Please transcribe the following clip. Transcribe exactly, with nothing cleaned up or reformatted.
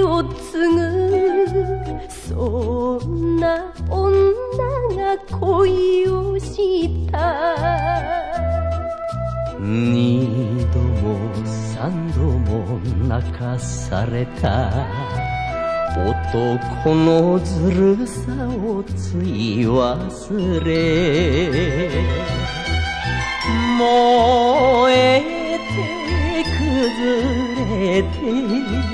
を継ぐそんな女が恋をした二度も三度も泣かされた男のずるさをつい忘れ燃えて崩れて